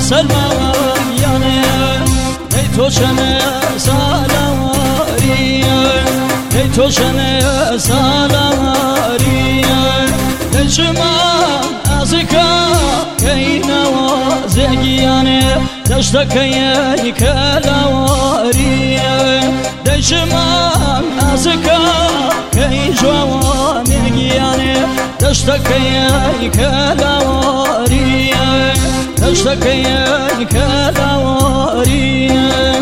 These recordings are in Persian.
سلمانیانه ای تو چنه سالواریه ای تو چنه سالواریه ای شما ازکا کی نوازگیانه دشتکی کلاواریه ای شما ازکا کی جوانگیانه دشتکی کلاواریه دشتکی کلاواریه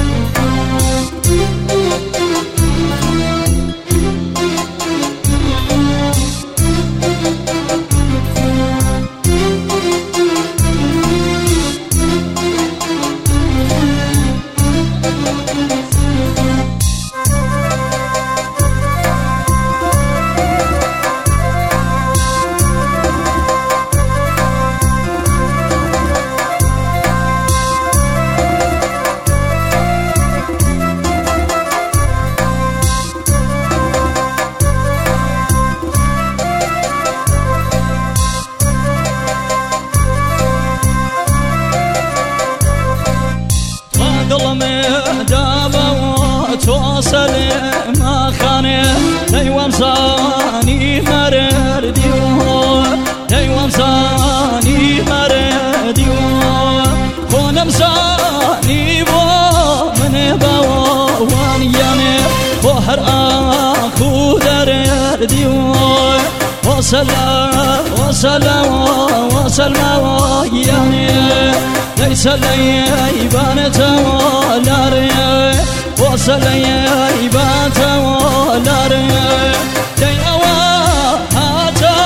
توصل ما خانه ديوم زاني مرر ديو ديوم زاني مرر ديو خونم زاني بو من باوان ياني بحر اخو درر ديو وصل وصل وصل ما يعني ليس لي بانت ولاري وصل يبات ولاري ديوا هاتا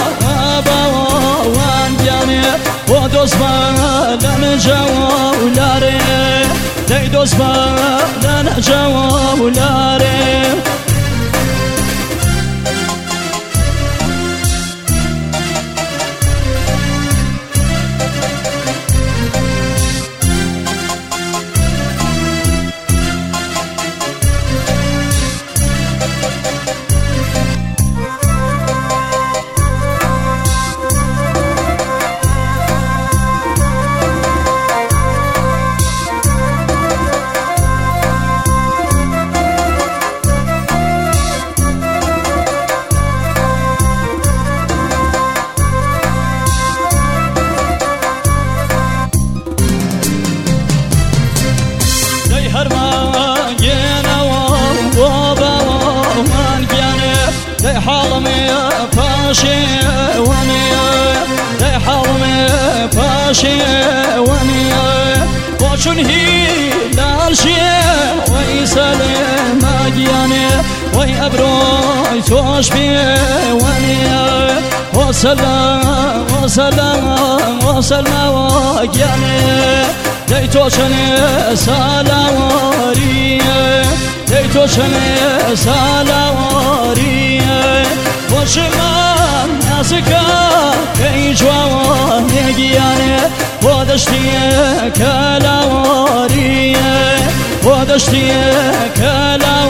باوان يعني ودوس بالن جولاري ديدوس بالن جولاري دي حرمي فاشي وني دي حرمي فاشي وني وشن هي لالشي ويسلم ماجياني وي أبروي توش بي وني وسلام وسلام وسلام وجاني دي توشني سلاوري دي توشني سلاوري وشمان ناسكا كي جوان يجياني ودشتي كلاوري ودشتي كلاوري